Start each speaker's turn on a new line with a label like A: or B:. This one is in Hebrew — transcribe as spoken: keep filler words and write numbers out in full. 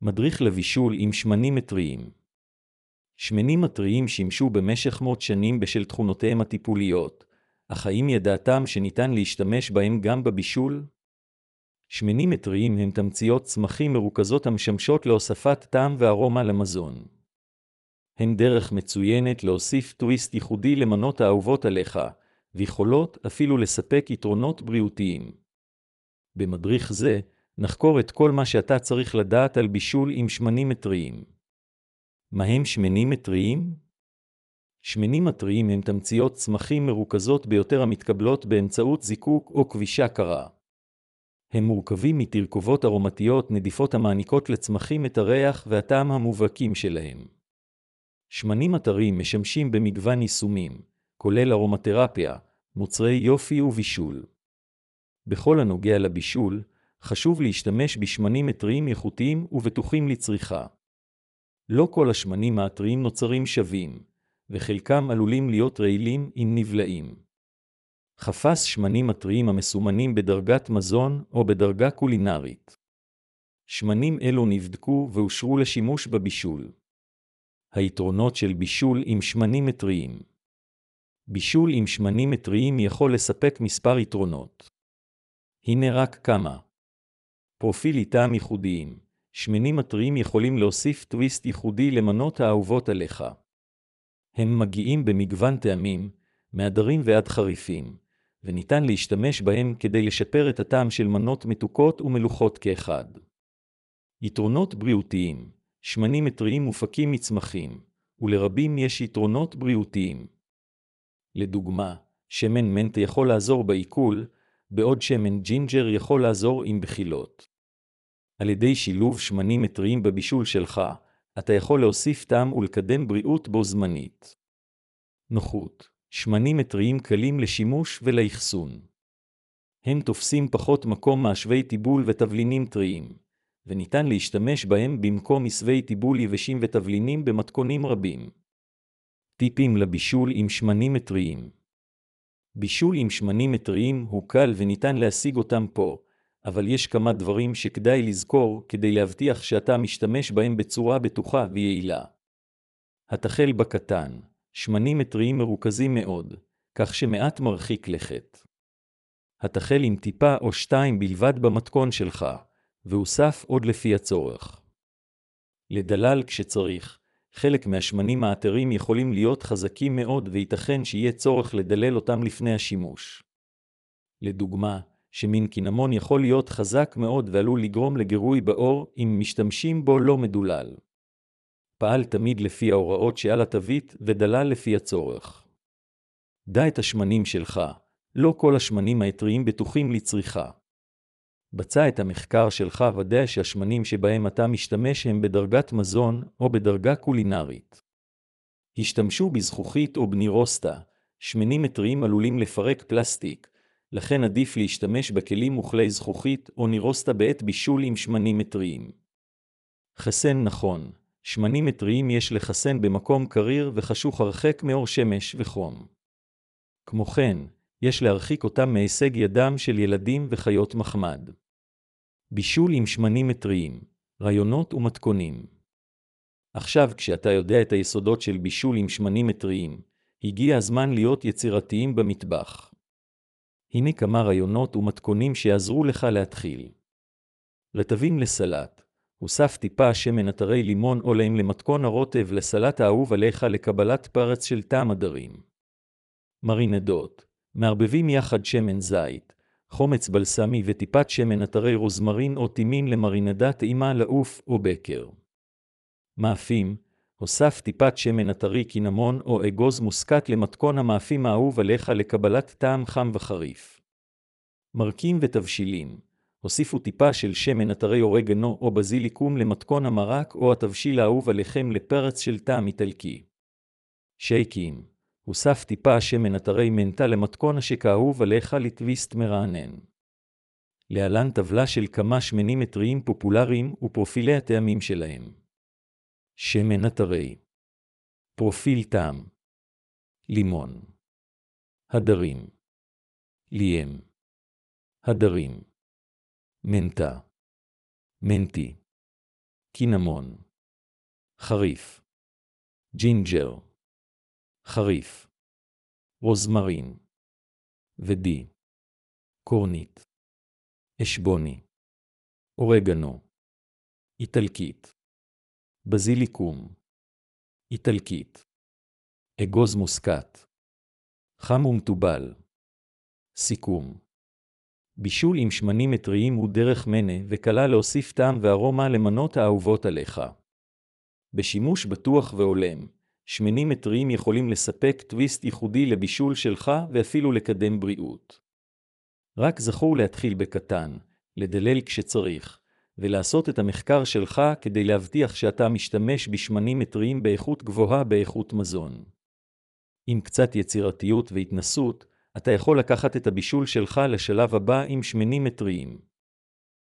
A: מדריך לבישול עם שמנים טריים. שמנים טריים שימשו במשך מאות שנים בשל תכונותיהם הטיפוליות, אך האם ידעתם שניתן להשתמש בהם גם בבישול? שמנים טריים הם תמציות צמחים מרוכזות המשמשות להוספת טעם וארומה למזון. הן דרך מצוינת להוסיף טוויסט ייחודי למנות האהובות עליך, ויכולות אפילו לספק יתרונות בריאותיים. במדריך זה, נחקור את כל מה שאתה צריך לדעת על בישול עם שמנים טריים. מהם שמנים טריים? שמנים טריים הם תמציות צמחים מרוכזות ביותר המתקבלות באמצעות זיקוק או כבישה קרה. הם מורכבים מתרכובות ארומטיות נדיפות המעניקות לצמחים את הריח והטעם המובהקים שלהם. שמנים טריים משמשים במגוון יישומים, כולל ארומתרפיה, מוצרי יופי ובישול. בכל הנוגע לבישול, חשוב להשתמש בשמנים טריים איכותיים ובטוחים לצריכה. לא כל השמנים הטריים נוצרים שווים, וחלקם עלולים להיות רעילים אם נבלעים. חפש שמנים טריים המסומנים בדרגת מזון או בדרגה קולינרית. שמנים אלו נבדקו ואושרו לשימוש בבישול. היתרונות של בישול עם שמנים טריים. בישול עם שמנים טריים יכול לספק מספר יתרונות. הנה רק כמה. פרופיל טעם ייחודיים. שמנים טריים יכולים להוסיף טוויסט ייחודי למנות האהובות עליך. הם מגיעים במגוון טעמים, מהדרים ועד חריפים, וניתן להשתמש בהם כדי לשפר את הטעם של מנות מתוקות ומלוכות כאחד. יתרונות בריאותיים. שמנים טריים מופקים מצמחים, ולרבים יש יתרונות בריאותיים. לדוגמה, שמן מנט יכול לעזור בעיכול, בעוד שמן ג'ינג'ר יכול לעזור עם בחילות. על ידי שילוב שמנים טריים בבישול שלך, אתה יכול להוסיף טעם ולקדם בריאות בו זמנית. נוחות. שמנים טריים קלים לשימוש ולאחסון. הם תופסים פחות מקום מהשווי טיבול ותבלינים טריים, וניתן להשתמש בהם במקום מסווי טיבול יבשים ותבלינים במתכונים רבים. טיפים לבישול עם שמנים טריים. בישול עם שמנים טריים הוא קל וניתן להשיג אותם פה, אבל יש כמה דברים שכדאי לזכור כדי להבטיח שאתה משתמש בהם בצורה בטוחה ויעילה. התחל בקטן. שמנים טריים מרוכזים מאוד, כך שמעט מרחיק לכת. התחל עם טיפה או שתיים בלבד במתכון שלך, והוסף עוד לפי הצורך. לדלל כשצריך, חלק מהשמנים האטרים יכולים להיות חזקים מאוד וייתכן שיהיה צורך לדלל אותם לפני השימוש. לדוגמה, שמין קינמון יכול להיות חזק מאוד ועלול לגרום לגירוי בעור אם משתמשים בו לא מדולל. פעל תמיד לפי ההוראות שעל התווית ודלל לפי הצורך. דע את השמנים שלך, לא כל השמנים האטריים בטוחים לצריכה. בצע את המחקר שלך ודע שהשמנים שבהם אתה משתמש הם בדרגת מזון או בדרגה קולינרית. השתמשו בזכוכית או בנירוסטה, שמנים טריים עלולים לפרק פלסטיק, לכן עדיף להשתמש בכלים וכלי זכוכית או נירוסטה בעת בישול עם שמנים טריים. חסן נכון, שמנים טריים יש לחסן במקום קריר וחשוך הרחק מאור שמש וחום. כמו כן, יש להרחיק אותם מהישג ידם של ילדים וחיות מחמד. בישול עם שמנים טריים, רעיונות ומתכונים. עכשיו כשאתה יודע את היסודות של בישול עם שמנים טריים, הגיע הזמן להיות יצירתיים במטבח. הנה כמה רעיונות ומתכונים שיעזרו לך להתחיל. רטבים לסלט. הוסף טיפה שמן אתרי לימון או להם למתכון הרוטב לסלט האהוב עליך לקבלת פרץ של טעם הדרים. מרינדות. מערבבים יחד שמן זית, חומץ בלסמי וטיפת שמן אתרי רוזמרין או טימין למרינדה טעימה לעוף או בקר. מאפים. הוסף טיפת שמן אתרי קינמון או אגוז מוסקת למתכון המאפים האהוב עליך לקבלת טעם חם וחריף. מרקים ותבשילים. הוסיפו טיפה של שמן אתרי אורגנו או בזיליקום למתכון המרק או התבשיל האהוב עליכם לפרץ של טעם איטלקי. שייקים. הוסף טיפה שמן אתרי מנטה למתכון השק האהוב עליך לטוויסט מרענן. להלן טבלה של כמה שמנים טריים פופולריים ופרופילי הטעמים שלהם. שמן אתרי. פרופיל טעם. לימון. הדרים. ליאם. הדרים. מנטה. מנטי. קינמון. חריף. ג'ינג'ר. חריף. רוזמרין. ודי. קורנית. אשבוני. אורגנו. איטלקית. בזיליקום. איטלקית. אגוז מוסקת. חם ומטובל. סיכום. בישול עם שמנים טריים הוא דרך מנה וקלה להוסיף טעם וארומה למנות האהובות עליך. בשימוש בטוח והולם, שמנים טריים יכולים לספק טוויסט ייחודי לבישול שלך ואפילו לקדם בריאות. רק זכור להתחיל בקטן, לדלל כשצריך, ולעשות את המחקר שלך כדי להבטיח שאתה משתמש בשמנים טריים באיכות גבוהה באיכות מזון. עם קצת יצירתיות והתנסות, אתה יכול לקחת את הבישול שלך לשלב הבא עם שמנים טריים.